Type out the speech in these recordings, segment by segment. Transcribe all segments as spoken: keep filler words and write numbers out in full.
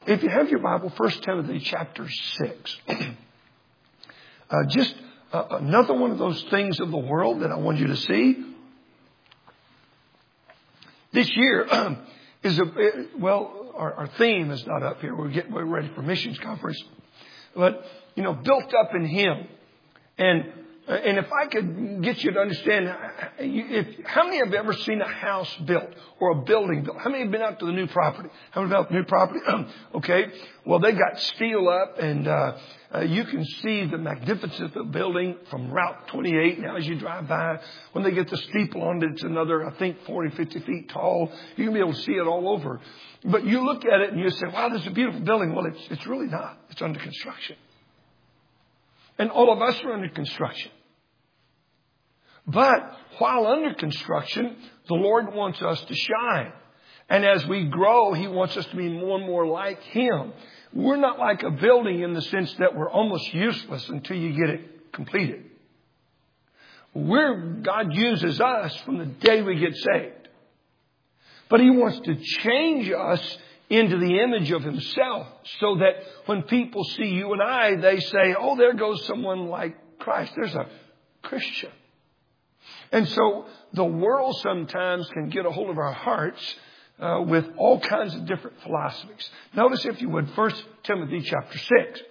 if you have your Bible, First Timothy chapter six. uh, just uh, another one of those things of the world that I want you to see. This year is a, well, our, our theme is not up here. We're getting we're ready for missions conference. But, you know, built up in Him. And and if I could get you to understand, if, how many have ever seen a house built or a building built? How many have been out to the new property? How many have been out to the new property? Okay. Well, they got steel up and uh, uh, you can see the magnificence of the building from Route twenty-eight. Now, as you drive by, when they get the steeple on it, it's another, I think, forty, fifty feet tall. You can be able to see it all over. But you look at it and you say, wow, this is a beautiful building. Well, it's, it's really not. It's under construction. And all of us are under construction. But while under construction, the Lord wants us to shine. And as we grow, He wants us to be more and more like Him. We're not like a building in the sense that we're almost useless until you get it completed. We're, God uses us from the day we get saved. But He wants to change us into the image of Himself so that when people see you and I, they say, oh, there goes someone like Christ. There's a Christian. And so the world sometimes can get a hold of our hearts uh, with all kinds of different philosophies. Notice, if you would, First Timothy chapter six.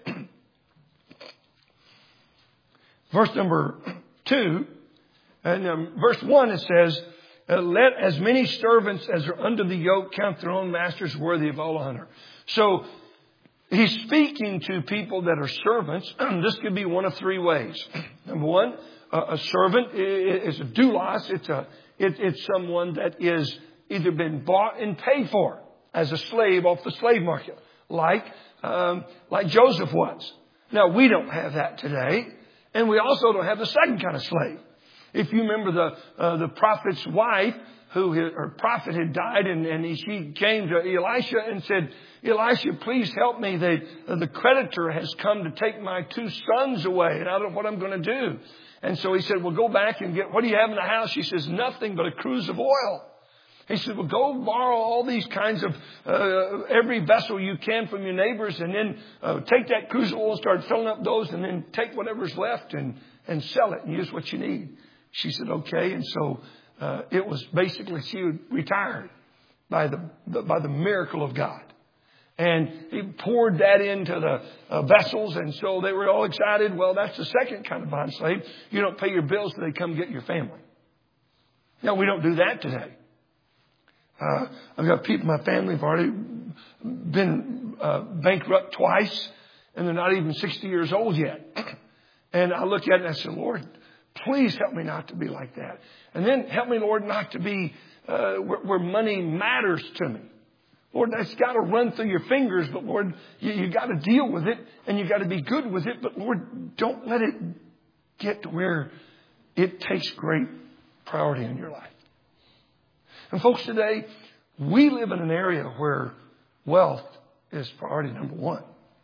Verse number two. And um, verse one, it says, Uh, let as many servants as are under the yoke count their own masters worthy of all honor. So he's speaking to people that are servants. This could be one of three ways. Number one, uh, a servant is a doulos. It's a it, it's someone that is either been bought and paid for as a slave off the slave market, like um, like Joseph was. Now, we don't have that today, and we also don't have the second kind of slave. If you remember the uh, the prophet's wife, who her prophet had died, and, and he, she came to Elisha and said, Elisha, please help me. They, uh, the creditor has come to take my two sons away, and I don't know what I'm going to do. And so he said, well, go back and get, what do you have in the house? She says, nothing but a cruse of oil. He said, well, go borrow all these kinds of, uh, every vessel you can from your neighbors, and then uh, take that cruse of oil, start filling up those, and then take whatever's left and, and sell it and use what you need. She said, okay. And so uh, it was basically she retired by the, the by the miracle of God. And he poured that into the uh, vessels. And so they were all excited. Well, that's the second kind of bond slave. You don't pay your bills till they come get your family. No, we don't do that today. Uh, I've got people in my family who've already been uh, bankrupt twice. And they're not even sixty years old yet. And I look at it and I said, Lord, please help me not to be like that. And then help me, Lord, not to be uh, where, where money matters to me. Lord, that's got to run through your fingers. But, Lord, you, you got to deal with it. And you got to be good with it. But, Lord, don't let it get to where it takes great priority in your life. And, folks, today, we live in an area where wealth is priority number one.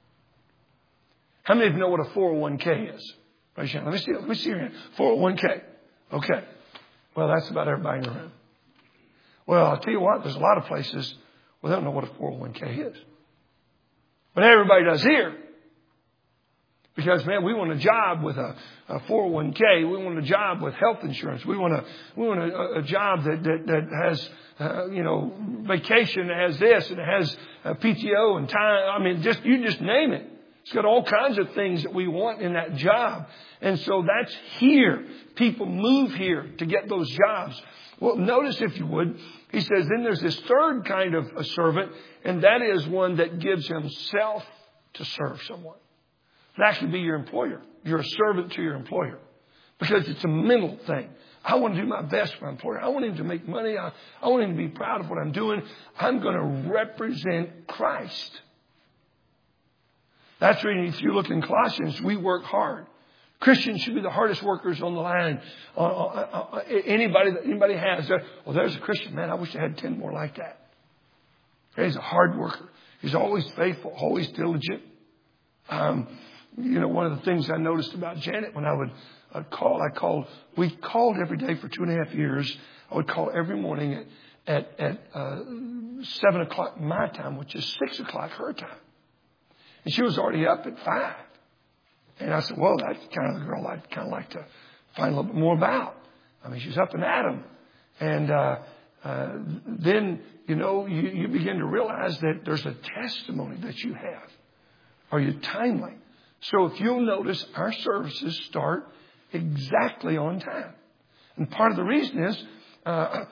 How many of you know what a four oh one k is? Let me see. Let me see your hand. four oh one k. Okay. Well, that's about everybody in the room. Well, I'll tell you what. There's a lot of places where they don't know what a four oh one k is. But everybody does here. Because, man, we want a job with a, a four oh one k. We want a job with health insurance. We want a we want a, a job that that, that has uh, you know vacation. It has this and it has uh, P T O and time. I mean, just you just name it. It's got all kinds of things that we want in that job. And so that's here. People move here to get those jobs. Well, notice, if you would, he says, then there's this third kind of a servant, and that is one that gives himself to serve someone. That could be your employer. You're a servant to your employer because it's a mental thing. I want to do my best for my employer. I want him to make money. I, I want him to be proud of what I'm doing. I'm going to represent Christ. That's really, if you look in Colossians, we work hard. Christians should be the hardest workers on the line. Uh, uh, uh, anybody that anybody has. Well, there's a Christian, man. I wish I had ten more like that. He's a hard worker. He's always faithful, always diligent. Um, you know, one of the things I noticed about Janet when I would I'd call, I called, we called every day for two and a half years. I would call every morning at at, at uh, seven o'clock my time, which is six o'clock her time. And she was already up at five. And I said, well, that's kind of the girl I'd kind of like to find a little bit more about. I mean, she's up and at 'em. And uh, uh, then, you know, you, you begin to realize that there's a testimony that you have. Are you timely? So if you'll notice, our services start exactly on time. And part of the reason is uh,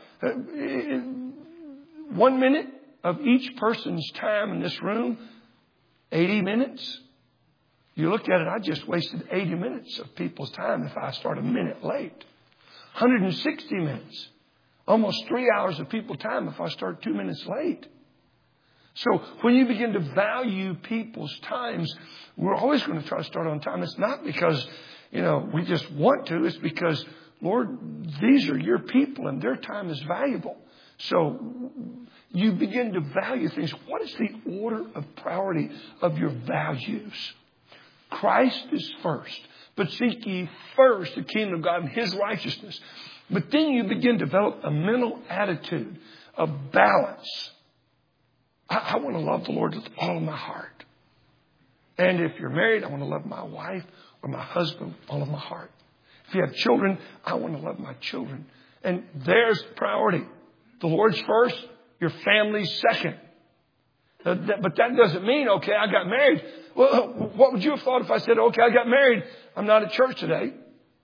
one minute of each person's time in this room, eighty minutes. You look at it, I just wasted eighty minutes of people's time if I start a minute late. one hundred sixty minutes. Almost three hours of people's time if I start two minutes late. So when you begin to value people's times, we're always going to try to start on time. It's not because, you know, we just want to. It's because, Lord, these are your people and their time is valuable. So you begin to value things. What is the order of priority of your values? Christ is first. But seek ye first the kingdom of God and His righteousness. But then you begin to develop a mental attitude of balance. I, I want to love the Lord with all of my heart. And if you're married, I want to love my wife or my husband with all of my heart. If you have children, I want to love my children. And there's priority. The Lord's first, your family's second. Uh, that, but that doesn't mean, okay, I got married. Well, what would you have thought if I said, okay, I got married, I'm not at church today?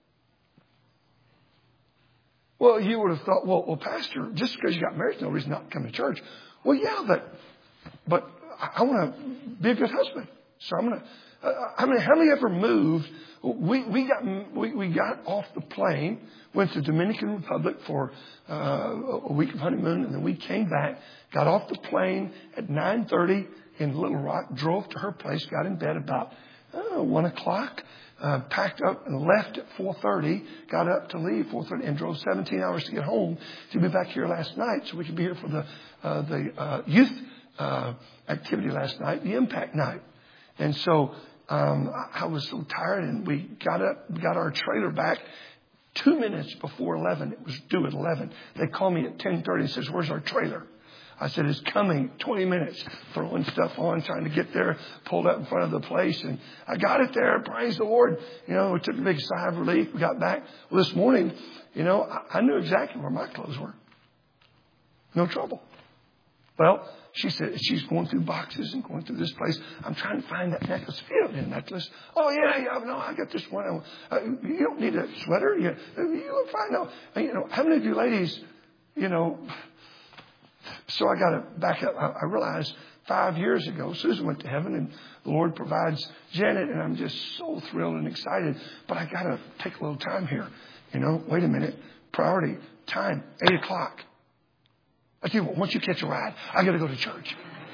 Well, you would have thought, well, well, Pastor, just because you got married, there's no reason not to come to church. Well, yeah, but but I want to be a good husband. So I'm going to, uh, I mean, how many ever moved? We, we got, we, we got off the plane, went to Dominican Republic for uh, a week of honeymoon, and then we came back, got off the plane at nine thirty in Little Rock, drove to her place, got in bed about uh, one o'clock, uh, packed up and left at four thirty, got up to leave four thirty and drove seventeen hours to get home to be back here last night so we could be here for the, uh, the uh, youth uh, activity last night, the impact night. And so um, I was so tired, and we got up, got our trailer back two minutes before eleven. It was due at eleven. They called me at ten thirty and says, where's our trailer? I said, it's coming. twenty minutes. Throwing stuff on, trying to get there, pulled up in front of the place. And I got it there. Praise the Lord. You know, we took a big sigh of relief. We got back. Well, this morning, you know, I, I knew exactly where my clothes were. No trouble. Well, she said, she's going through boxes and going through this place. I'm trying to find that necklace. If you don't need a necklace. Oh, yeah, yeah, no, I got this one. Uh, you don't need a sweater. You, you look fine. No, you know, how many of you ladies, you know, so I got to back up. I realized five years ago, Susan went to heaven and the Lord provides Janet, and I'm just so thrilled and excited. But I got to take a little time here. You know, wait a minute. Priority, time, eight o'clock. I tell you what, once you catch a ride, I got to go to church.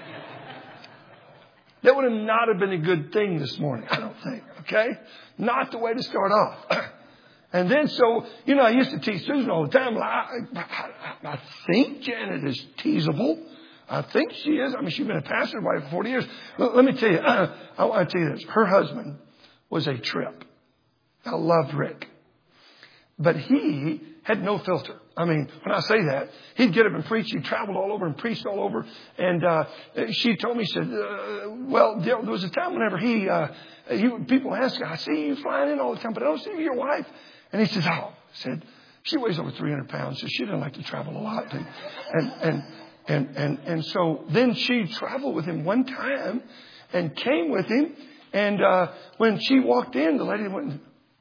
That would have not have been a good thing this morning, I don't think. Okay? Not the way to start off. And then so, you know, I used to tease Susan all the time. Well, I, I, I think Janet is teasable. I think she is. I mean, she's been a pastor's wife for forty years. Let, let me tell you, uh, I want to tell you this. Her husband was a trip. I loved Rick. But he had no filter. I mean, when I say that, he'd get up and preach. He traveled all over and preached all over. And uh, she told me, she said, uh, well, there was a time whenever he, uh, he, people ask, I see you flying in all the time, but I don't see your wife. And he says, oh, said, she weighs over three hundred pounds, so she didn't like to travel a lot. And, and, and, and, and, and so then she traveled with him one time and came with him. And uh, when she walked in, the lady went,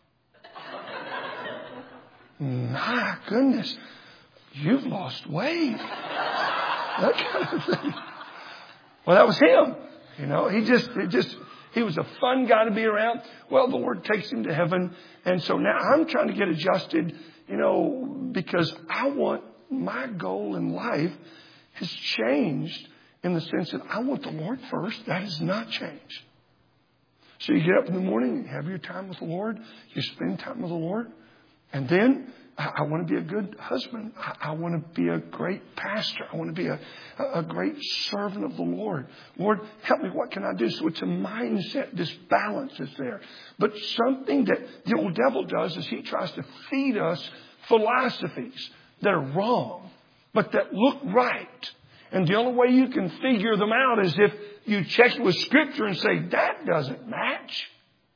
my goodness, you've lost weight. That kind of thing. Well, that was him. You know, he just, it just, he was a fun guy to be around. Well, the Lord takes him to heaven. And so now I'm trying to get adjusted, you know, because I want, my goal in life has changed in the sense that I want the Lord first. That has not changed. So you get up in the morning, you have your time with the Lord, you spend time with the Lord. And then I, I want to be a good husband. I, I want to be a great pastor. I want to be a, a great servant of the Lord. Lord, help me. What can I do? So it's a mindset. This balance is there. But something that the old devil does is he tries to feed us philosophies that are wrong. but that look right. And the only way you can figure them out is if you check with Scripture and say, that doesn't match.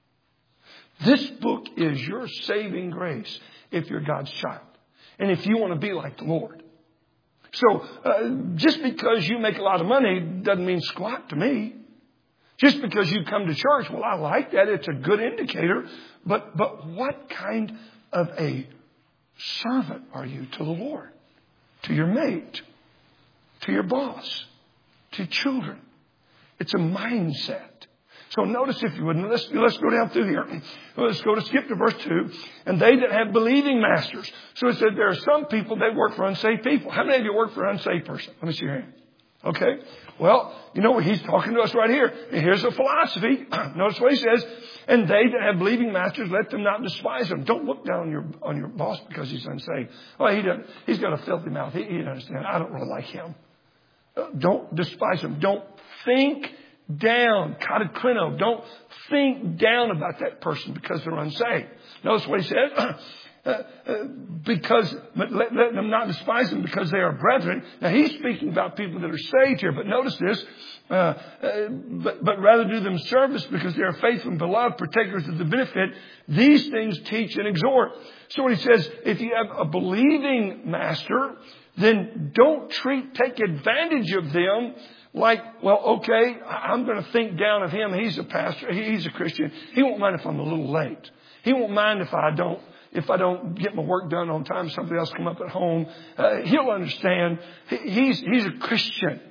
This book is your saving grace if you're God's child. And if you want to be like the Lord. So uh, just because you make a lot of money doesn't mean squat to me. Just because you come to church, well, I like that. It's a good indicator. But but what kind of a servant are you to the Lord? To your mate? To your boss? To children? It's a mindset. So notice, if you would, let's, let's go down through here. Let's go to skip to verse two. And they that have believing masters. So it said there are some people that work for unsaved people. How many of you work for an unsaved person? Let me see your hand. Okay. Well, you know, he's talking to us right here. And here's a philosophy. Notice what he says. And they that have believing masters, let them not despise them. Don't look down on your, on your boss because he's unsaved. Well, he doesn't, he's got a filthy mouth. He, he doesn't understand. I don't really like him. Uh, don't despise him. Don't think down, katakrino. Don't think down about that person because they're unsaved. Notice what he says. uh, uh, because, let, let them not despise them because they are brethren. Now he's speaking about people that are saved here, but notice this. Uh, uh, but, but rather do them service because they are faithful and beloved, partakers of the benefit. These things teach and exhort. So when he says, if you have a believing master, then don't treat, take advantage of them. Like, well, okay, I'm going to think down of him. He's a pastor. He's a Christian. He won't mind if I'm a little late. He won't mind if I don't, if I don't get my work done on time. Somebody else come up at home. Uh, he'll understand. He's, he's a Christian.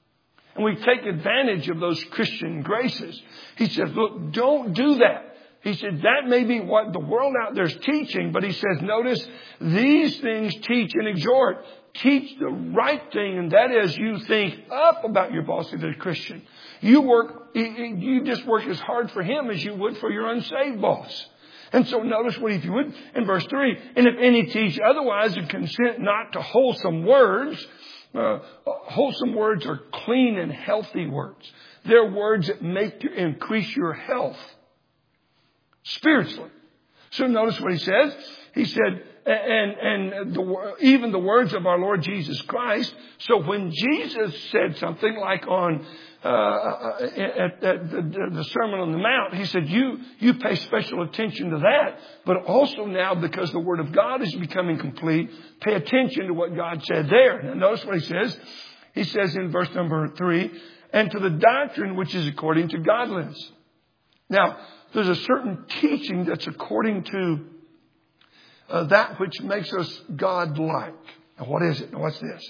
And we take advantage of those Christian graces. He says, look, don't do that. He said, that may be what the world out there is teaching, but he says, notice, these things teach and exhort. Teach the right thing, and that is you think up about your boss if they're a Christian. You work, you just work as hard for him as you would for your unsaved boss. And so notice what, if you would, in verse three, and if any teach otherwise and consent not to wholesome words, uh, wholesome words are clean and healthy words. They're words that make you increase your health spiritually. So notice what he says. He said, and, and the, even the words of our Lord Jesus Christ. So when Jesus said something like on, uh, at, at the, the Sermon on the Mount, he said, you, you pay special attention to that. But also now, because the Word of God is becoming complete, pay attention to what God said there. Now notice what he says. He says in verse number three, and to the doctrine which is according to godliness. Now, there's a certain teaching that's according to Uh, that which makes us God-like. Now, what is it? Now, what's this?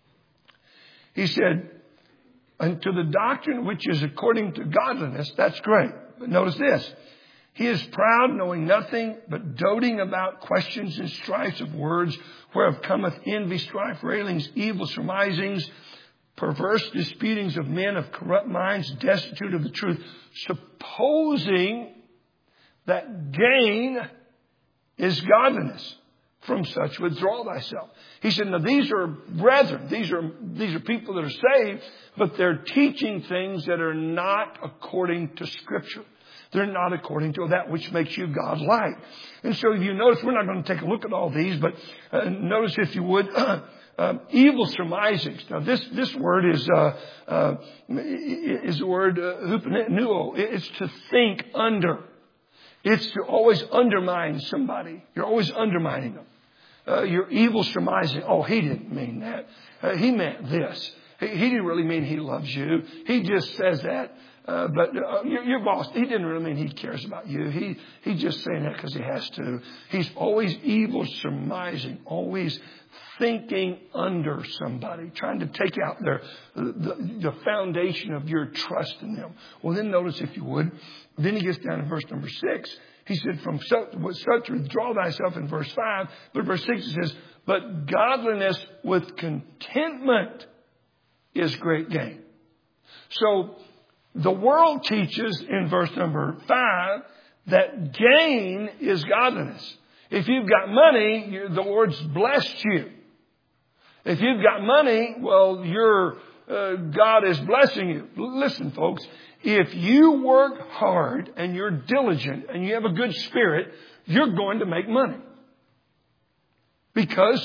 He said, and to the doctrine which is according to godliness, that's great. But notice this. He is proud, knowing nothing, but doting about questions and strifes of words, whereof cometh envy, strife, railings, evil surmisings, perverse disputings of men of corrupt minds, destitute of the truth, supposing that gain is godliness. From such withdraw thyself. He said, now these are brethren. These are, these are people that are saved, but they're teaching things that are not according to Scripture. They're not according to that which makes you God-like. And so if you notice, we're not going to take a look at all these, but uh, notice, if you would, uh, uh, evil surmisings. Now this, this word is, uh, uh, is the word uh, hupanuo. It's to think under. It's to always undermine somebody. You're always undermining them. Uh, you're evil surmising. Oh, he didn't mean that. Uh, he meant this. He, he didn't really mean he loves you. He just says that. Uh, but uh, your, your boss, he didn't really mean he cares about you. He He's just saying that because he has to. He's always evil surmising. Always thinking under somebody. Trying to take out their the, the foundation of your trust in them. Well, then notice, if you would, then he gets down to verse number six. He said, from such, such withdraw thyself in verse five. But verse six it says, but godliness with contentment is great gain. So the world teaches in verse number five that gain is godliness. If you've got money, you, the Lord's blessed you. If you've got money, well, your uh, God is blessing you. Listen, folks. If you work hard and you're diligent and you have a good spirit, you're going to make money. Because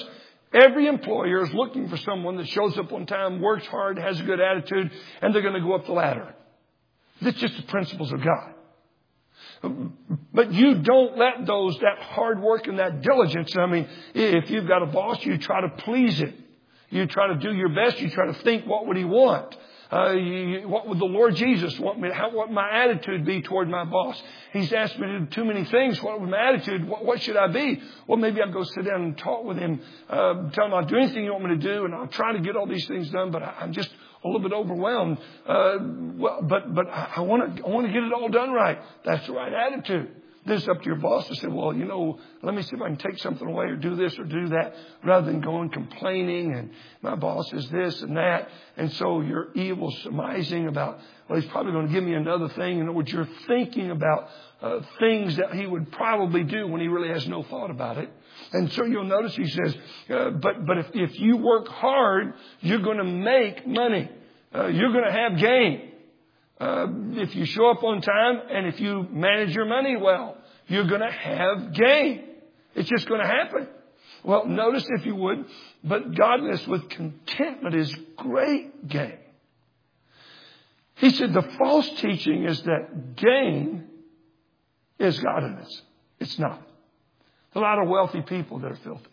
Every employer is looking for someone that shows up on time, works hard, has a good attitude, and they're going to go up the ladder. That's just the principles of God. But you don't let those, that hard work and that diligence, I mean, if you've got a boss, you try to please it. You try to do your best. You try to think, what would he want? Uh, you, what would the Lord Jesus want me? How what my attitude be toward my boss? He's asked me to do too many things. What would my attitude? What, what should I be? Well, maybe I'll go sit down and talk with him. Uh, tell him I'll do anything you want me to do, and I'll try to get all these things done. But I, I'm just a little bit overwhelmed. Uh, well, but but I want to I want to get it all done right. That's the right attitude. Then it's up to your boss to say, well, you know, let me see if I can take something away or do this or do that, rather than going complaining and my boss is this and that. And so you're evil surmising about, well, he's probably going to give me another thing. In other words, you're thinking about uh, things that he would probably do when he really has no thought about it. And so you'll notice he says, uh, but but if, if you work hard, you're going to make money. Uh, you're going to have gain. Uh, if you show up on time and if you manage your money well, you're going to have gain. It's just going to happen. Well, notice if you would, but godliness with contentment is great gain. He said the false teaching is that gain is godliness. It's not. There's a lot of wealthy people that are filthy.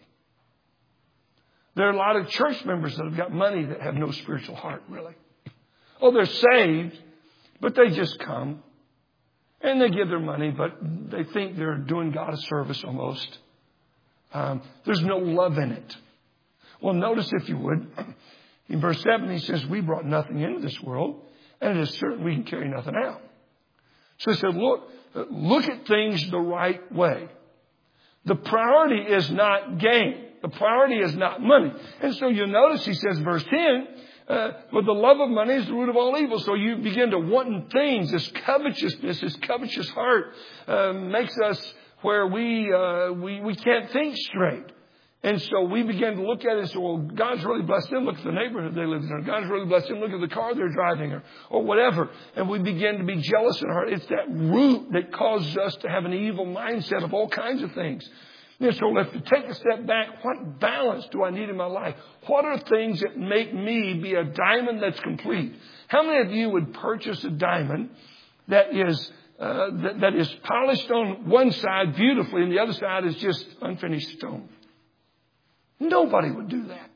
There are a lot of church members that have got money that have no spiritual heart, really. Oh, they're saved. But they just come and they give their money, but they think they're doing God a service almost. Um, there's no love in it. Well, notice if you would, in verse seven, he says, we brought nothing into this world, and it is certain we can carry nothing out. So he said, look, look at things the right way. The priority is not gain. The priority is not money. And so you'll notice he says, verse ten, Uh, but the love of money is the root of all evil. So you begin to want things. This covetousness, this covetous heart uh, makes us where we, uh, we we can't think straight. And so we begin to look at it and say, well, God's really blessed them. Look at the neighborhood they live in. Or God's really blessed them. Look at the car they're driving or, or whatever. And we begin to be jealous in our heart. It's that root that causes us to have an evil mindset of all kinds of things. And so let's take a step back. What balance do I need in my life? What are things that make me be a diamond that's complete? How many of you would purchase a diamond that is uh, that, that is polished on one side beautifully and the other side is just unfinished stone? Nobody would do that.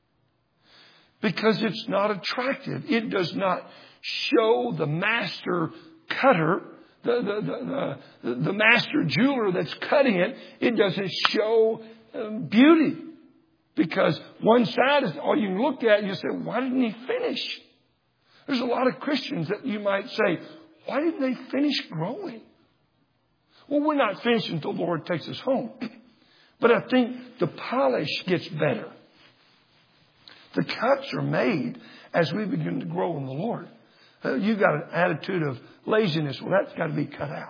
Because it's not attractive. It does not show the master cutter, the, the, the, the, the master jeweler that's cutting it. It doesn't show um, beauty. Because one side is all you can look at and you say, why didn't he finish? There's a lot of Christians that you might say, why didn't they finish growing? Well, we're not finished until the Lord takes us home. But I think the polish gets better. The cuts are made as we begin to grow in the Lord. Uh, you've got an attitude of laziness. Well, that's got to be cut out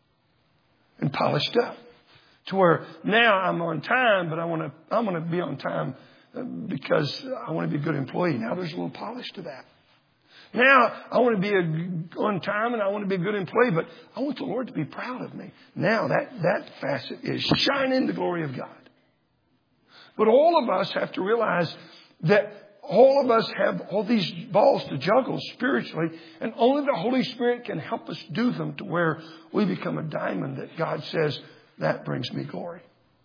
and polished up. To where now I'm on time, but I want to, I'm going to be on time because I want to be a good employee. Now there's a little polish to that. Now I want to be a, on time and I want to be a good employee, but I want the Lord to be proud of me. Now that, that facet is shining the glory of God. But all of us have to realize that all of us have all these balls to juggle spiritually, and only the Holy Spirit can help us do them to where we become a diamond that God says, that brings me glory.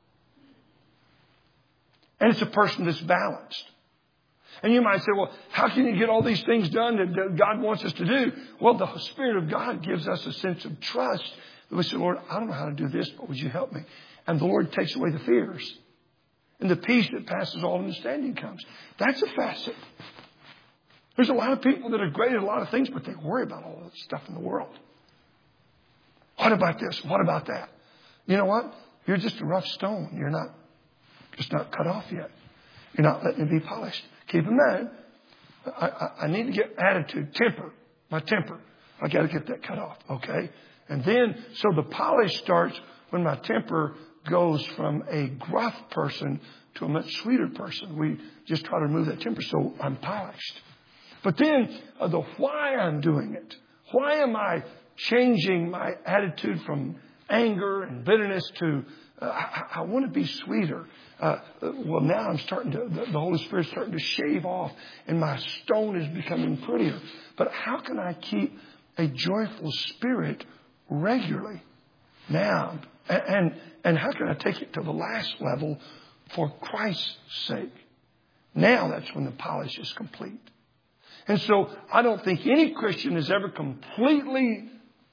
And it's a person that's balanced. And you might say, well, how can you get all these things done that God wants us to do? Well, the Spirit of God gives us a sense of trust. That we say, Lord, I don't know how to do this, but would you help me? And the Lord takes away the fears. And the peace that passes all understanding comes. That's a facet. There's a lot of people that are great at a lot of things, but they worry about all that stuff in the world. What about this? What about that? You know what? You're just a rough stone. You're not, just not cut off yet. You're not letting it be polished. Keep in mind, I, I, I need to get attitude, temper, my temper. I got to get that cut off, okay? And then, so the polish starts when my temper goes from a gruff person to a much sweeter person. We just try to remove that temper so I'm polished. But then uh, the why I'm doing it. Why am I changing my attitude from anger and bitterness to, uh, I, I want to be sweeter. Uh, well, now I'm starting to, the, the Holy Spirit's starting to shave off and my stone is becoming prettier. But how can I keep a joyful spirit regularly now? And, and, and how can I take it to the last level for Christ's sake? Now that's when the polish is complete. And so I don't think any Christian is ever completely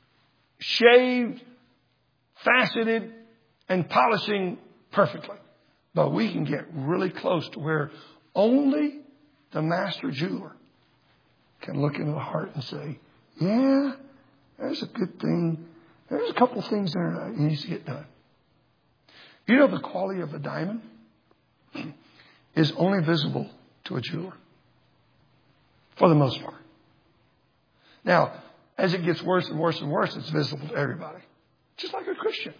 shaved, faceted, and polishing perfectly. But we can get really close to where only the master jeweler can look into the heart and say, yeah, there's a good thing. There's a couple things there that needs to get done. You know, the quality of a diamond is only visible to a jeweler. For the most part. Now, as it gets worse and worse and worse, it's visible to everybody. Just like a Christian.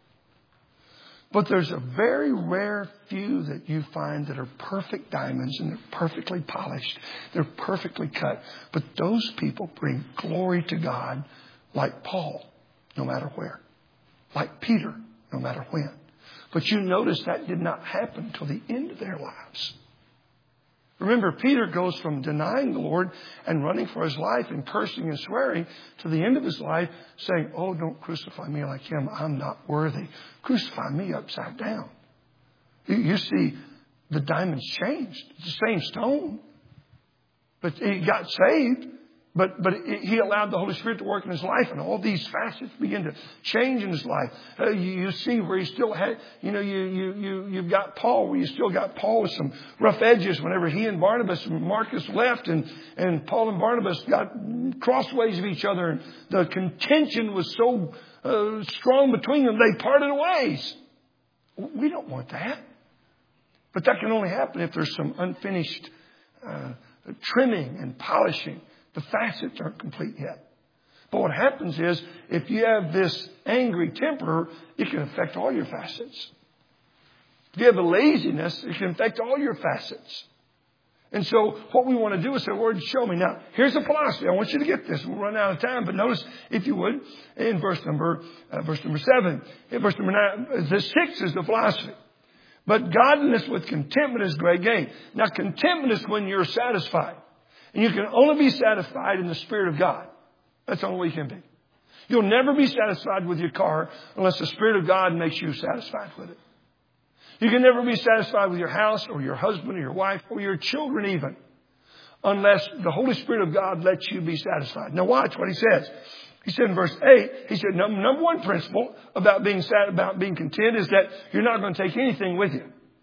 But there's a very rare few that you find that are perfect diamonds and they're perfectly polished. They're perfectly cut. But those people bring glory to God like Paul, no matter where. Like Peter, no matter when. But you notice that did not happen till the end of their lives. Remember, Peter goes from denying the Lord and running for his life and cursing and swearing to the end of his life saying, oh, don't crucify me like him. I'm not worthy. Crucify me upside down. You, you see, the diamonds changed. It's the same stone. But he got saved. But but he allowed the Holy Spirit to work in his life, and all these facets begin to change in his life. Uh, you, you see where he still had, you know, you you you you've got Paul, where you still got Paul with some rough edges. Whenever he and Barnabas and Marcus left, and and Paul and Barnabas got crossways of each other, and the contention was so uh, strong between them, they parted ways. We don't want that, but that can only happen if there's some unfinished uh, trimming and polishing. The facets aren't complete yet. But what happens is, if you have this angry temper, it can affect all your facets. If you have a laziness, it can affect all your facets. And so what we want to do is say, Lord, show me. Now, here's a philosophy. I want you to get this. We'll run out of time. But notice, if you would, in verse number, uh, verse number seven, in verse number nine, the six is the philosophy. But godliness with contentment is great gain. Now, contentment is when you're satisfied. And you can only be satisfied in the Spirit of God. That's the only way you can be. You'll never be satisfied with your car unless the Spirit of God makes you satisfied with it. You can never be satisfied with your house or your husband or your wife or your children even, unless the Holy Spirit of God lets you be satisfied. Now watch what he says. He said in verse eight, he said, number one principle about being sad, about being content is that you're not going to take anything with you.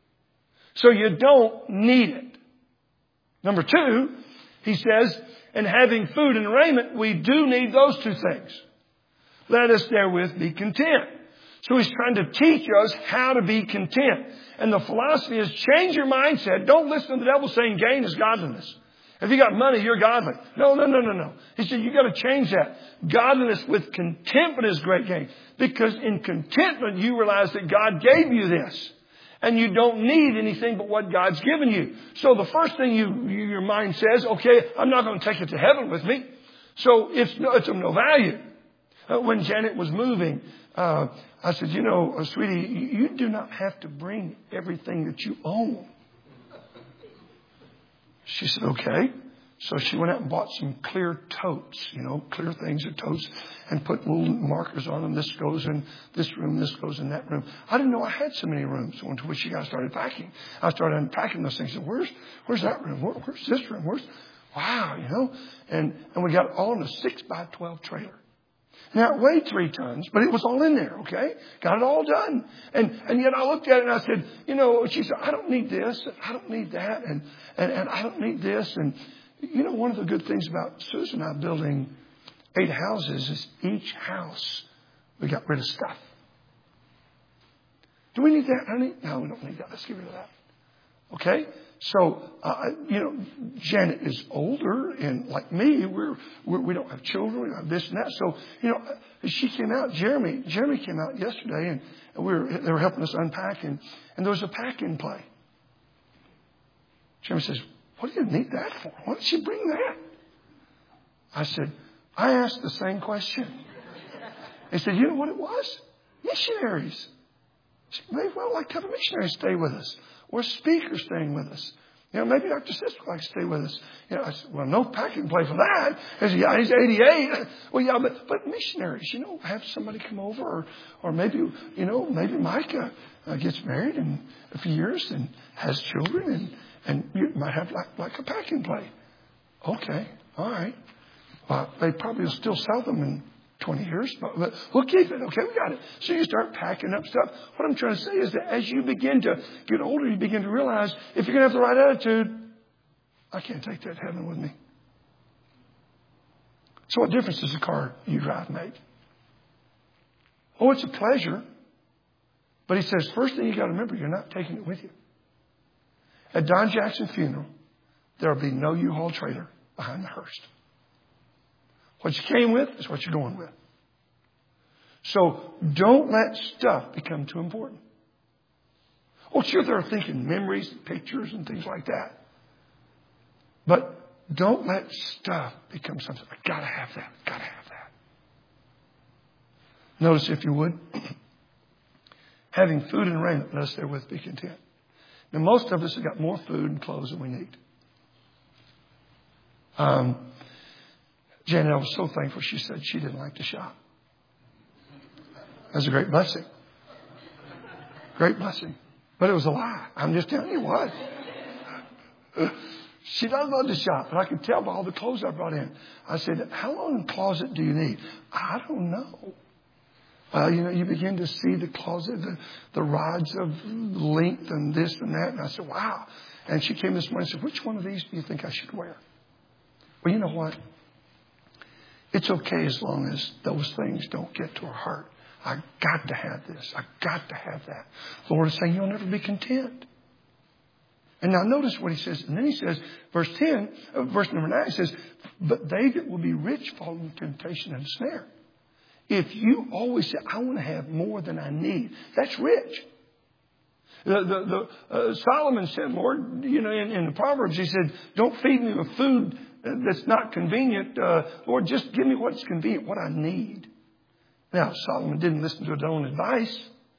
So you don't need it. Number two, he says, and having food and raiment, we do need those two things. Let us therewith be content. So he's trying to teach us how to be content. And the philosophy is change your mindset. Don't listen to the devil saying gain is godliness. If you got money, you're godly. No, no, no, no, no. He said you got to change that. Godliness with contentment is great gain. Because in contentment, you realize that God gave you this. And you don't need anything but what God's given you. So the first thing you, your mind says, okay, I'm not going to take it to heaven with me. So it's, no, it's of no value. Uh, when Janet was moving, uh, I said, you know, uh, sweetie, you, you do not have to bring everything that you own. She said, okay. So she went out and bought some clear totes, you know, clear things or totes, and put little markers on them. This goes in this room, this goes in that room. I didn't know I had so many rooms until she got started packing. I started unpacking those things. I said, where's, where's that room? Where, where's this room? Where's, wow, you know, and, and we got it all in a six by twelve trailer. Now, it weighed three tons, but it was all in there, okay? Got it all done. And and yet I looked at it and I said, you know, she said, I don't need this. And I don't need that. And, and, and I don't need this. And, you know, one of the good things about Susan and I building eight houses is each house we got rid of stuff. Do we need that, honey? No, we don't need that. Let's get rid of that. Okay? So, uh, you know, Janet is older, and like me, we're, we're, we don't have children, we don't have this and that. So, you know, she came out, Jeremy, Jeremy came out yesterday, and, and we were, they were helping us unpack, and, and there was a pack-in play. Jeremy says, what do you need that for? Why did she bring that? I said, I asked the same question. He said, you know what it was? Missionaries. Maybe we'd like to have a missionary stay with us. Or a speaker staying with us. You know, maybe Doctor Sisk would like to stay with us. You know, I said, well, no packing play for that. I said, yeah, he's eighty-eight. Well, yeah, but, but missionaries, you know, have somebody come over. Or, or maybe, you know, maybe Micah uh, gets married in a few years and has children. And, and you might have like, like a packing play. Okay, all right. Well, they probably will still sell them in twenty years, but, but we'll keep it. Okay, we got it. So you start packing up stuff. What I'm trying to say is that as you begin to get older, you begin to realize if you're going to have the right attitude, I can't take that to heaven with me. So what difference does the car you drive make? Oh, it's a pleasure. But he says, first thing you got to remember, you're not taking it with you. At Don Jackson's funeral, there will be no U-Haul trailer behind the hearse. What you came with is what you're going with. So don't let stuff become too important. Oh, sure, they're thinking memories and pictures and things like that. But don't let stuff become something. I gotta have that. Gotta have that. Notice, if you would, having food and raiment, let us therewith be content. Now, most of us have got more food and clothes than we need. Um, Janet, I was so thankful she said she didn't like to shop. That's a great blessing. Great blessing. But it was a lie. I'm just telling you what. She doesn't love to shop, but I could tell by all the clothes I brought in. I said, how long a closet do you need? I don't know. Well, you know, you begin to see the closet, the, the rods of length and this and that. And I said, wow. And she came this morning and said, which one of these do you think I should wear? Well, you know what? It's okay as long as those things don't get to her heart. I got to have this. I got to have that. The Lord is saying you'll never be content. And now notice what he says. And then he says, verse ten, uh, verse number nine, he says, but they that will be rich fall into temptation and snare. If you always say, I want to have more than I need, that's rich. The, the, the, uh, Solomon said, Lord, you know, in, in the Proverbs, he said, don't feed me with food that's not convenient. Uh, Lord, just give me what's convenient, what I need. Now, Solomon didn't listen to his own advice.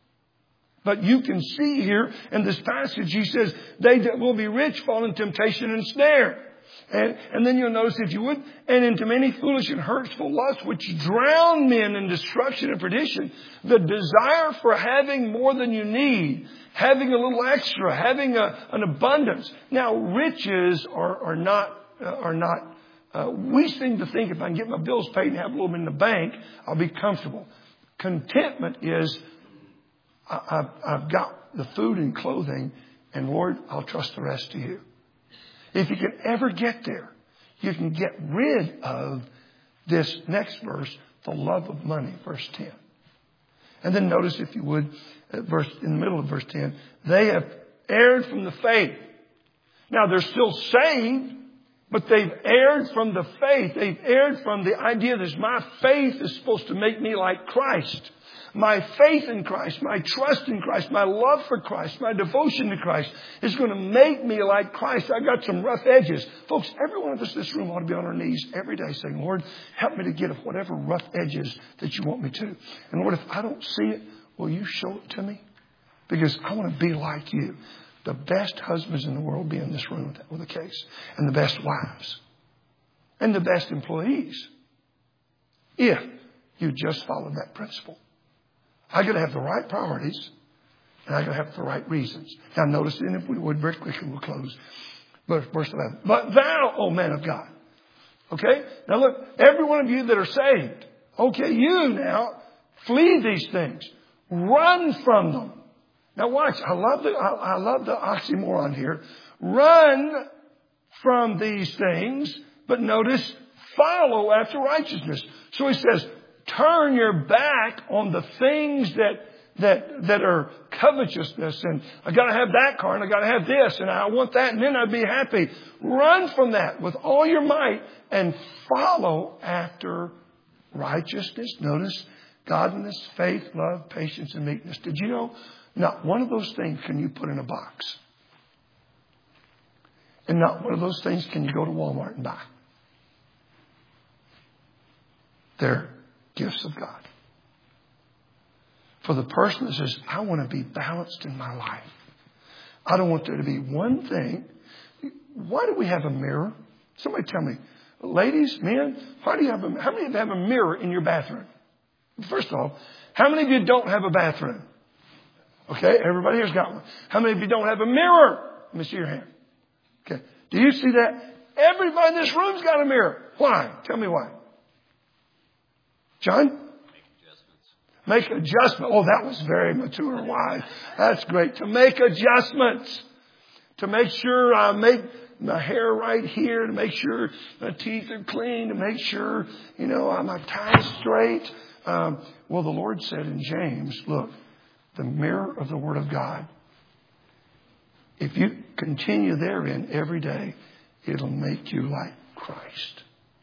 But you can see here in this passage, he says, they that will be rich fall in temptation and snare. And, and then you'll notice, if you would, and into many foolish and hurtful lusts, which drown men in destruction and perdition. The desire for having more than you need, having a little extra, having a, an abundance. Now, riches are, are not, uh, are not, uh, we seem to think if I can get my bills paid and have a little bit in the bank, I'll be comfortable. Contentment is, I, I've, I've got the food and clothing, and Lord, I'll trust the rest to you. If you can ever get there, you can get rid of this next verse, the love of money, verse ten. And then notice, if you would, verse in the middle of verse ten, they have erred from the faith. Now, they're still saved, but they've erred from the faith. They've erred from the idea that my faith is supposed to make me like Christ. My faith in Christ, my trust in Christ, my love for Christ, my devotion to Christ is going to make me like Christ. I got some rough edges. Folks, every one of us in this room ought to be on our knees every day saying, Lord, help me to get whatever rough edges that you want me to. And Lord, if I don't see it, will you show it to me? Because I want to be like you. The best husbands in the world be in this room if that were the case. And the best wives. And the best employees. If you just follow that principle. I got to have the right priorities, and I got to have the right reasons. Now, notice, and if we would, very quickly, we'll close. Verse eleven. But thou, O man of God. Okay? Now, look, every one of you that are saved. Okay, you now flee these things. Run from them. Now, watch. I love the, I, I love the oxymoron here. Run from these things, but notice, follow after righteousness. So he says, turn your back on the things that that that are covetousness, and I got to have that car, and I got to have this, and I want that, and then I'd be happy. Run from that with all your might and follow after righteousness. Notice godliness, faith, love, patience, and meekness. Did you know not one of those things can you put in a box, and not one of those things can you go to Walmart and buy? They're gifts of God. For the person that says, I want to be balanced in my life. I don't want there to be one thing. Why do we have a mirror? Somebody tell me. Ladies, men, why do you have a, how many of you have a mirror in your bathroom? First of all, how many of you don't have a bathroom? Okay, everybody here's got one. How many of you don't have a mirror? Let me see your hand. Okay, do you see that? Everybody in this room's got a mirror. Why? Tell me why. John? Make adjustment. Oh, that was very mature and wise. That's great. To make adjustments. To make sure I make my hair right here. To make sure my teeth are clean. To make sure, you know, my tie's straight. Um, well, the Lord said in James, look, the mirror of the Word of God. If you continue therein every day, it'll make you like Christ.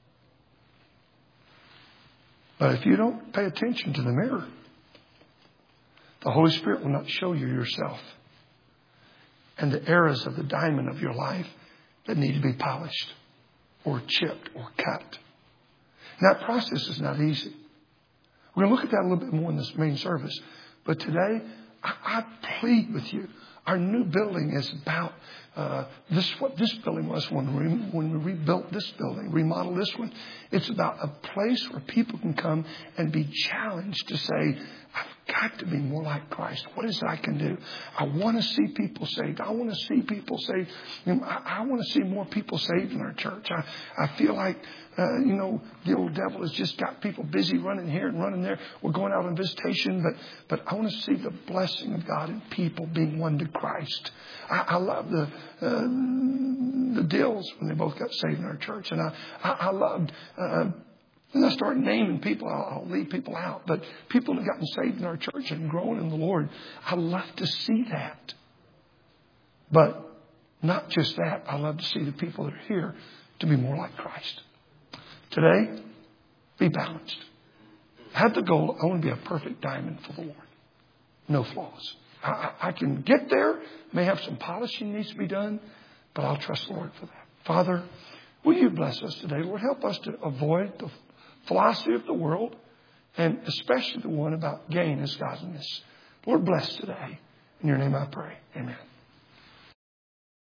But if you don't pay attention to the mirror, the Holy Spirit will not show you yourself and the errors of the diamond of your life that need to be polished or chipped or cut. Now, that process is not easy. We're going to look at that a little bit more in this main service. But today, I, I plead with you. Our new building is about uh, this. What this building was when we, when we rebuilt this building, remodeled this one. It's about a place where people can come and be challenged to say, I've got to be more like Christ. What is it I can do? I want to see people saved. I want to see people saved. You know, I, I want to see more people saved in our church. I, I feel like, uh, you know, the old devil has just got people busy running here and running there. We're going out on visitation, but but I want to see the blessing of God in people being won to Christ. I, I love the uh, the Dills when they both got saved in our church, and I I, I loved. Uh, And I start naming people. I'll leave people out. But people have gotten saved in our church and growing in the Lord. I love to see that. But not just that. I love to see the people that are here to be more like Christ. Today, be balanced. Have the goal. I want to be a perfect diamond for the Lord. No flaws. I, I can get there. May have some polishing needs to be done. But I'll trust the Lord for that. Father, will you bless us today? Lord, help us to avoid the philosophy of the world, and especially the one about gain as godliness. Lord, bless today. In your name I pray. Amen.